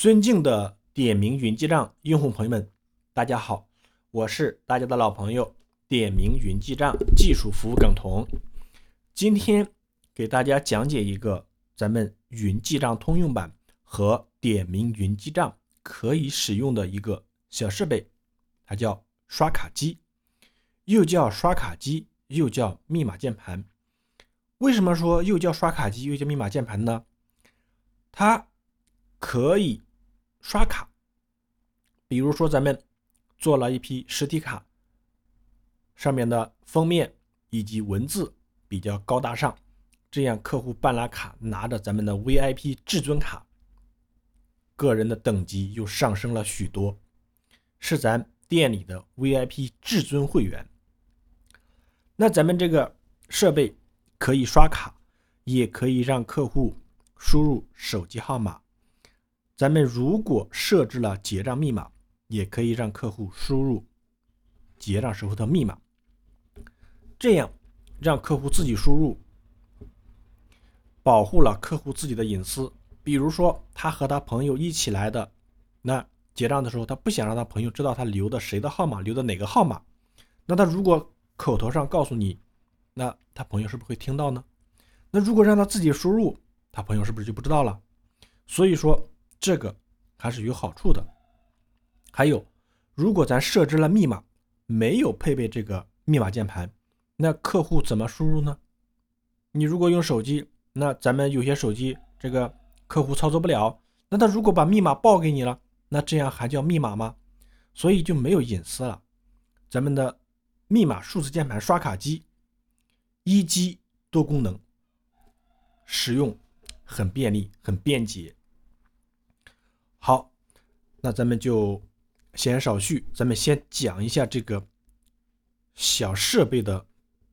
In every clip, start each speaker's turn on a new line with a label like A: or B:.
A: 尊敬的点名云记账用户朋友们，大家好，我是大家的老朋友点名云记账技术服务耿彤。今天给大家讲解一个咱们云记账通用版和点名云记账可以使用的一个小设备，它叫刷卡机，又叫刷卡机，又叫密码键盘。为什么说又叫刷卡机又叫密码键盘呢？它可以刷卡，比如说咱们做了一批实体卡，上面的封面以及文字比较高大上，这样客户办了卡，拿着咱们的 VIP 至尊卡，个人的等级又上升了许多，是咱店里的 VIP 至尊会员。那咱们这个设备可以刷卡，也可以让客户输入手机号码。咱们如果设置了结账密码，也可以让客户输入结账时候的密码，这样让客户自己输入，保护了客户自己的隐私。比如说他和他朋友一起来的，那结账的时候他不想让他朋友知道他留的谁的号码，留的哪个号码，那他如果口头上告诉你，那他朋友是不是会听到呢？那如果让他自己输入，他朋友是不是就不知道了？所以说这个还是有好处的。还有，如果咱设置了密码，没有配备这个密码键盘，那客户怎么输入呢？你如果用手机，那咱们有些手机这个客户操作不了，那他如果把密码报给你了，那这样还叫密码吗？所以就没有隐私了。咱们的密码数字键盘刷卡机一机多功能，使用很便利很便捷。好，那咱们就闲言少叙，咱们先讲一下这个小设备的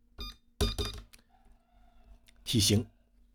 A: 体型。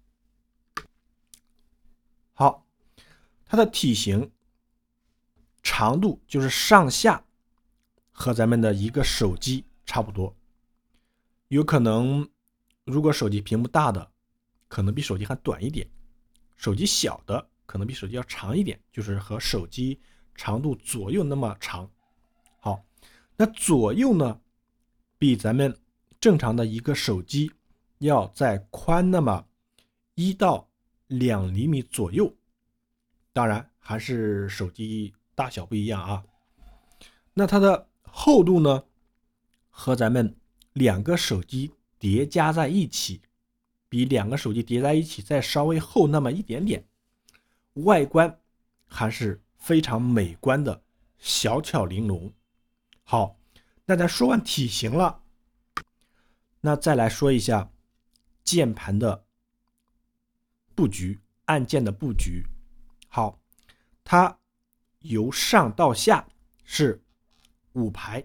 A: 好，它的体型长度就是上下和咱们的一个手机差不多，有可能如果手机屏幕大的可能比手机还短一点，手机小的可能比手机要长一点，就是和手机长度左右那么长。好，那左右呢，比咱们正常的一个手机要再宽那么1到2厘米左右，当然还是手机大小不一样啊。那它的厚度呢，和咱们两个手机叠加在一起，比两个手机叠在一起再稍微厚那么一点点，外观还是非常美观的，小巧玲珑。好，那咱说完体型了，那再来说一下键盘的布局，按键的布局。好，它由上到下是5排，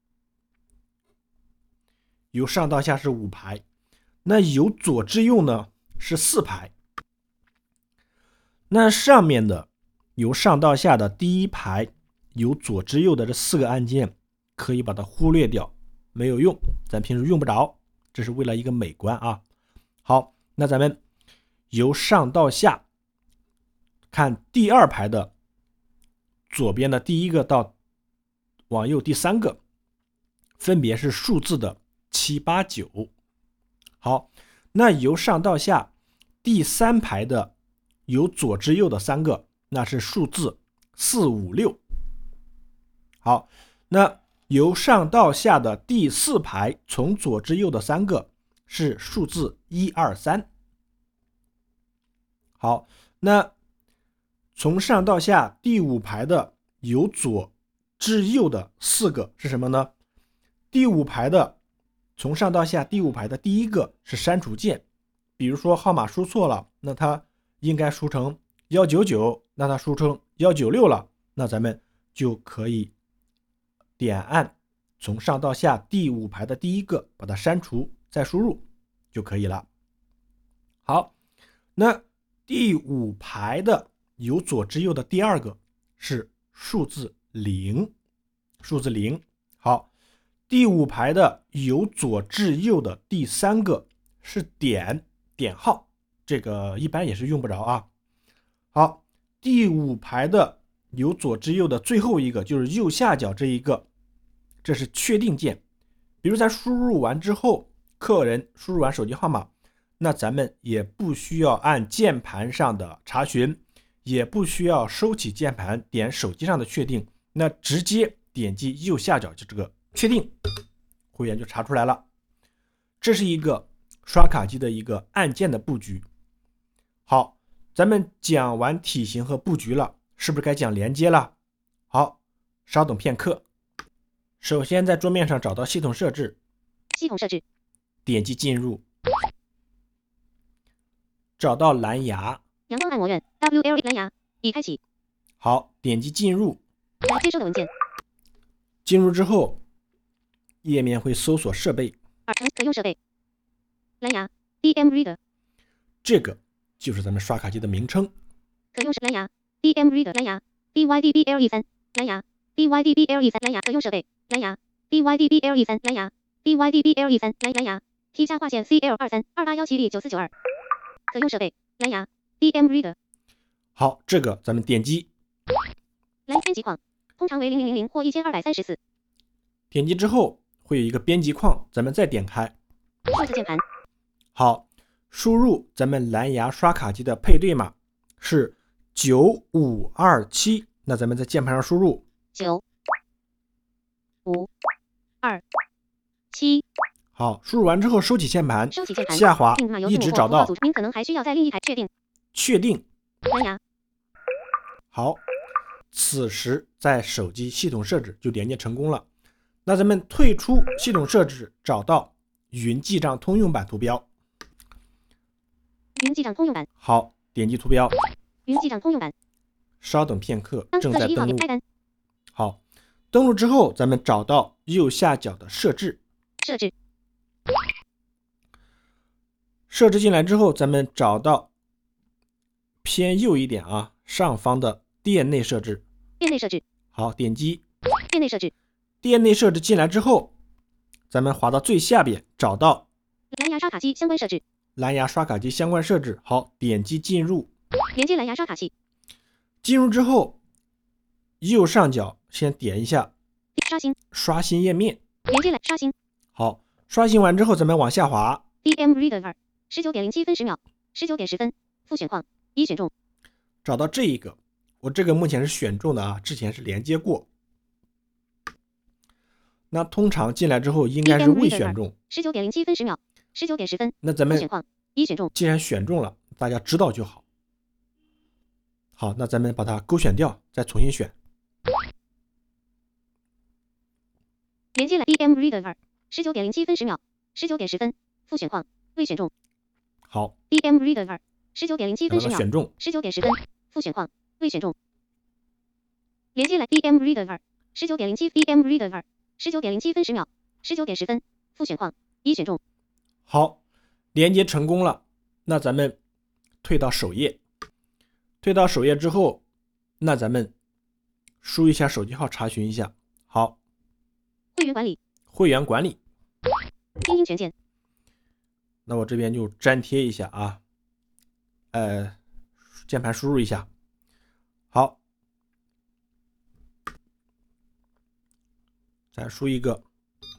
A: 由上到下是5排，那由左至右呢是4排。那上面的由上到下的第一排由左至右的这4个按键可以把它忽略掉，没有用，咱平时用不着，这是为了一个美观啊。好，那咱们由上到下看第2排的左边的第1个到往右第3个，分别是数字的7、8、9。好，那由上到下第3排的由左至右的3个，那是数字4、5、6。好，那由上到下的第4排从左至右的3个是数字1、2、3。好，那从上到下第5排的由左至右的4个是什么呢？第5排的从上到下第5排的第1个是删除键，比如说号码输错了，那它应该输成199，那它输成196了，那咱们就可以点按从上到下第5排的第1个把它删除，再输入就可以了。好，那第5排的由左至右的第2个是数字0，数字0。好，第5排的由左至右的第3个是点号，这个一般也是用不着啊。好，第5排的由左至右的最后一个，就是右下角这一个，这是确定键。比如咱输入完之后，客人输入完手机号码，那咱们也不需要按键盘上的查询，也不需要收起键盘点手机上的确定，那直接点击右下角就这个确定，会员就查出来了。这是一个刷卡机的一个按键的布局。好，咱们讲完体型和布局了，是不是该讲连接了？好，稍等片刻。首先在桌面上找到系统设置，点击进入，找到蓝牙，
B: 阳光按摩院 WLA 蓝牙已开启。
A: 好，点击进入，
B: 来接收的文件。
A: 进入之后，页面会搜索设备，
B: 可用设备，蓝牙 DM Reader，
A: 这个就是咱们刷卡机的名称。
B: 可用蓝牙 DM Reader 蓝牙 DYDBLE3 蓝牙 DYDBLE3 蓝牙可用设备蓝牙 DYDBLE3 蓝牙 DYDBLE3 蓝牙 T 下划线 CL232817D9492 可用设备蓝牙 DM Reader。
A: 好，这个咱们点击，
B: 蓝编辑框通常为0000或1234。
A: 点击之后会有一个编辑框，咱们再点开
B: 数字键盘。
A: 好，输入咱们蓝牙刷卡机的配对码是9527，那咱们在键盘上输入
B: 9527。
A: 好，输入完之后收起键盘，下滑一直找到，
B: 您可能还需要在另一台
A: 确定
B: 蓝牙。
A: 好，此时在手机系统设置就连接成功了。那咱们退出系统设置，找到云记账通用版图标。
B: 云记账通用版。
A: 好，点击图标。
B: 云记账通用版。
A: 稍等片刻，正在登录。
B: 开单。
A: 好，登录之后，咱们找到右下角的设置。设置进来之后，咱们找到偏右一点啊，上方的店内设置。好，点击
B: 店内设置。
A: 店内设置进来之后，咱们滑到最下边，找到
B: 蓝牙刷卡机相关设置。
A: 蓝牙刷卡机相关设置。好，点击进入，
B: 连接蓝牙刷卡器。
A: 进入之后，右上角先点一下刷新页面，
B: 连接刷新。
A: 好，刷新完之后，咱们往下滑。
B: DM Reader 2 19.07分10秒 19点10分复选框已选中。
A: 找到这一个，我这个目前是选中的啊，之前是连接过。那通常进来之后应该是未选中。
B: 19.07分10秒 19点10分。
A: 那咱们
B: 选框已选中。
A: 既然选中了，大家知道就好。好，那咱们把它勾选掉，再重新选。
B: 连接了 DM Reader 2 19.07分10秒 19点10分复选框未选中。
A: 好
B: ，DM Reader 2 19.07分10秒
A: 选中
B: 19点10分复选框未选中。连接了 DM Reader 2 19.07 DM Reader 2 19.07分10秒19点10分复选框已选中。
A: 好，连接成功了。那咱们退到首页，退到首页之后，那咱们输一下手机号查询一下。好，会员管理
B: 拼音全键。
A: 那我这边就粘贴一下啊，键盘输入一下。好，再输一个。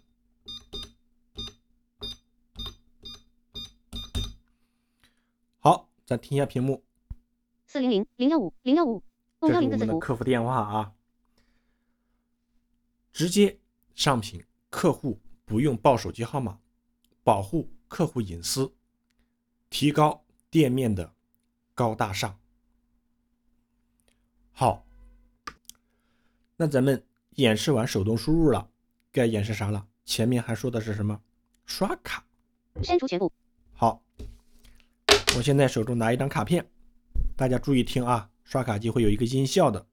A: 好，咱停一下屏幕。
B: 400-015-015
A: 这是我们的客服电话啊。直接上屏，客户不用报手机号码，保护客户隐私，提高店面的高大上。好，那咱们演示完手动输入了，该演示啥了？前面还说的是什么？刷卡。
B: 删除全部。
A: 好，我现在手中拿一张卡片，大家注意听啊，刷卡机会有一个音效的。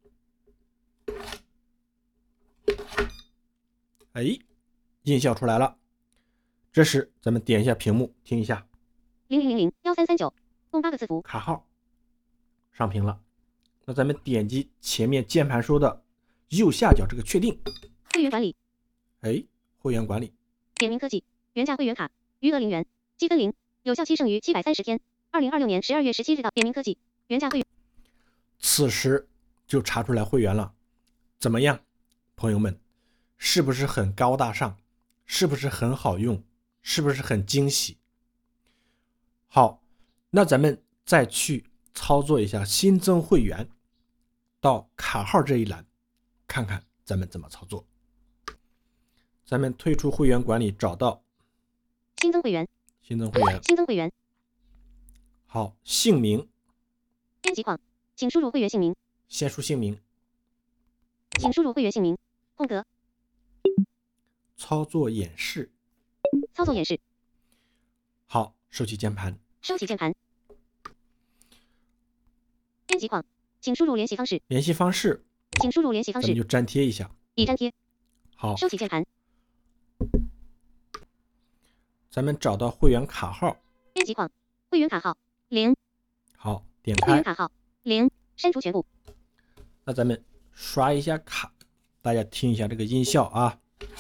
A: 哎，音效出来了。这时咱们点一下屏幕，听一下。
B: 00001339共8个字符。
A: 卡号上屏了。那咱们点击前面键盘说的右下角这个确定。
B: 会员管理。
A: 哎，会员管理。
B: 点名科技原价会员卡，余额0元，积分0，有效期剩余730天。2026年12月17日到。点名科技原价会员。
A: 此时就查出来会员了。怎么样，朋友们，是不是很高大上？是不是很好用？是不是很惊喜？好，那咱们再去操作一下新增会员，到卡号这一栏，看看咱们怎么操作。咱们退出会员管理，找到
B: 新增会员，
A: 新增会员，
B: 新增会员，
A: 好，姓名，
B: 编辑框，请输入会员姓名，
A: 先输姓名，
B: 请输入会员姓名，空格，
A: 操作演示，
B: 操作演示，
A: 好，收起键盘，
B: 收起键盘，编辑框，请输入联系方式，
A: 联系方式，
B: 请输入联系方式，
A: 咱们就粘贴一下，
B: 已粘贴，
A: 好，
B: 收起键盘，
A: 咱们找到会员卡号，
B: 编辑框，会员卡号0，
A: 好，点开，
B: 会员卡号0，删除全部。
A: 那咱们刷一下卡，大家听一下这个音效啊。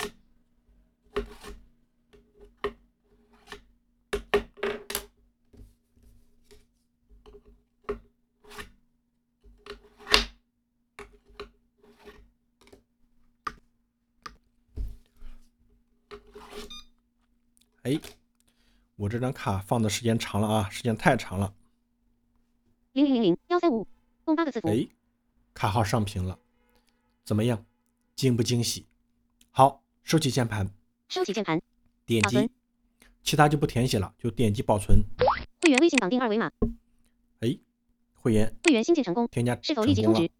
A: 哎，我这张卡放的时间长了啊，时间太长了。
B: 0000135，共8个字符。
A: 哎，卡号上屏了，怎么样？惊不惊喜？好，收起键盘，
B: 收起键盘，
A: 点击
B: 保存，
A: 其他就不填写了，就点击保存。
B: 会员微信绑定二维码，
A: 哎，会员
B: 会员新建成功，
A: 添加
B: 是否立即通知？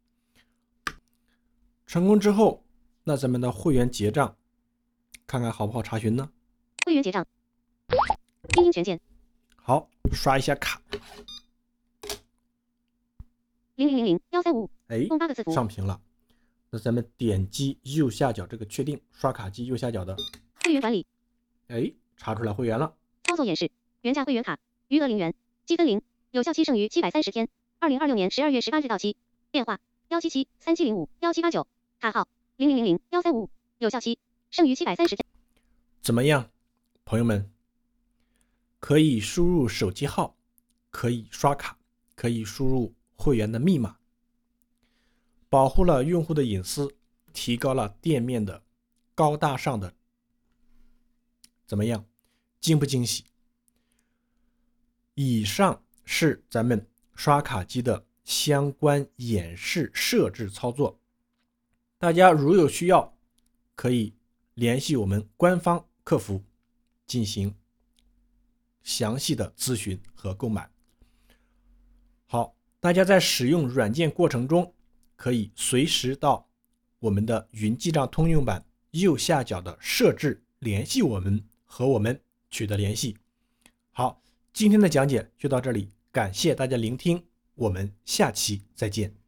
A: 成功之后，那咱们的会员结账，看看好不好查询呢？
B: 会员结账，拼音全键，
A: 好，刷一下卡，
B: 0000135，
A: 哎，
B: 共8个字符。
A: 上屏了。那咱们点击右下角这个确定，刷卡机右下角的，
B: 会员管理，
A: 哎，查出来会员了。
B: 操作演示，原价会员卡，余额0元，积分0，有效期剩余730天，2026年12月18日到期。电话17737051789，卡号0000135，有效期剩余730天。
A: 怎么样，朋友们？可以输入手机号，可以刷卡，可以输入会员的密码，保护了用户的隐私，提高了店面的高大上的，怎么样？惊不惊喜？以上是咱们刷卡机的相关演示设置操作，大家如有需要，可以联系我们官方客服进行详细的咨询和购买。好，大家在使用软件过程中，可以随时到我们的云记账通用版右下角的设置联系我们，和我们取得联系。好，今天的讲解就到这里，感谢大家聆听，我们下期再见。